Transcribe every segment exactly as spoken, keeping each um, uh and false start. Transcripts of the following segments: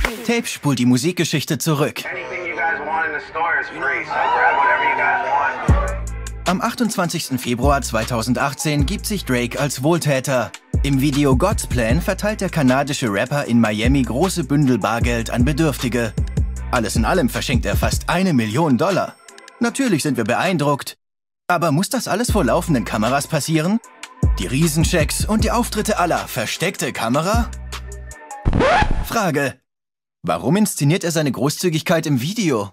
Tape spult die Musikgeschichte zurück. Am achtundzwanzigsten Februar zweitausendachtzehn gibt sich Drake als Wohltäter. Im Video God's Plan verteilt der kanadische Rapper in Miami große Bündel Bargeld an Bedürftige. Alles in allem verschenkt er fast eine Million Dollar. Natürlich sind wir beeindruckt. Aber muss das alles vor laufenden Kameras passieren? Die Riesenschecks und die Auftritte aller versteckte Kamera? Frage: Warum inszeniert er seine Großzügigkeit im Video?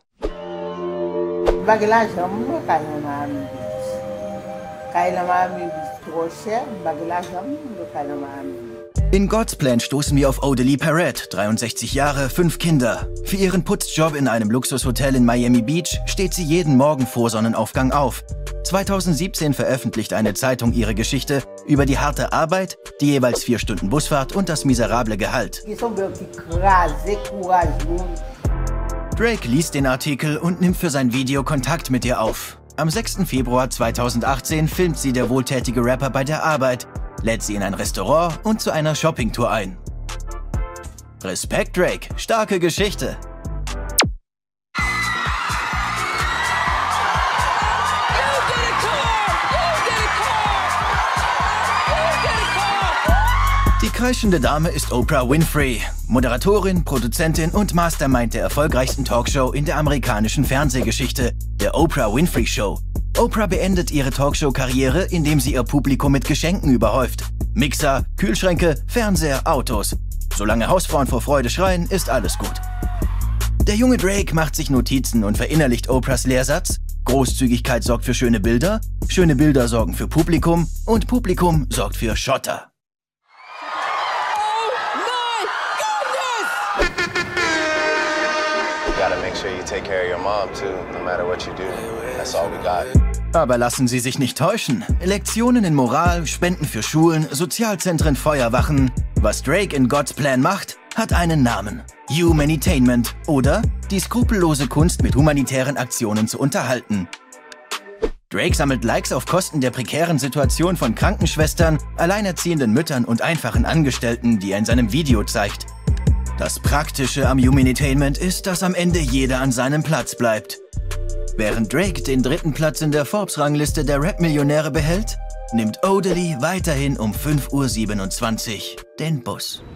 In God's Plan stoßen wir auf Odalie Perrette, dreiundsechzig Jahre, fünf Kinder. Für ihren Putzjob in einem Luxushotel in Miami Beach steht sie jeden Morgen vor Sonnenaufgang auf. zweitausendsiebzehn veröffentlicht eine Zeitung ihre Geschichte über die harte Arbeit, die jeweils vier Stunden Busfahrt und das miserable Gehalt. Drake liest den Artikel und nimmt für sein Video Kontakt mit ihr auf. Am sechsten Februar zweitausendachtzehn filmt sie der wohltätige Rapper bei der Arbeit, lädt sie in ein Restaurant und zu einer Shoppingtour ein. Respekt, Drake, starke Geschichte. Die kreischende Dame ist Oprah Winfrey, Moderatorin, Produzentin und Mastermind der erfolgreichsten Talkshow in der amerikanischen Fernsehgeschichte, der Oprah Winfrey Show. Oprah beendet ihre Talkshow-Karriere, indem sie ihr Publikum mit Geschenken überhäuft. Mixer, Kühlschränke, Fernseher, Autos. Solange Hausfrauen vor Freude schreien, ist alles gut. Der junge Drake macht sich Notizen und verinnerlicht Oprahs Lehrsatz: Großzügigkeit sorgt für schöne Bilder, schöne Bilder sorgen für Publikum und Publikum sorgt für Schotter. Aber lassen Sie sich nicht täuschen. Lektionen in Moral, Spenden für Schulen, Sozialzentren, Feuerwachen. Was Drake in God's Plan macht, hat einen Namen: Humanitainment oder die skrupellose Kunst, mit humanitären Aktionen zu unterhalten. Drake sammelt Likes auf Kosten der prekären Situation von Krankenschwestern, alleinerziehenden Müttern und einfachen Angestellten, die er in seinem Video zeigt. Das Praktische am Humanitainment ist, dass am Ende jeder an seinem Platz bleibt. Während Drake den dritten Platz in der Forbes-Rangliste der Rap-Millionäre behält, nimmt Odalie weiterhin um fünf Uhr siebenundzwanzig den Bus.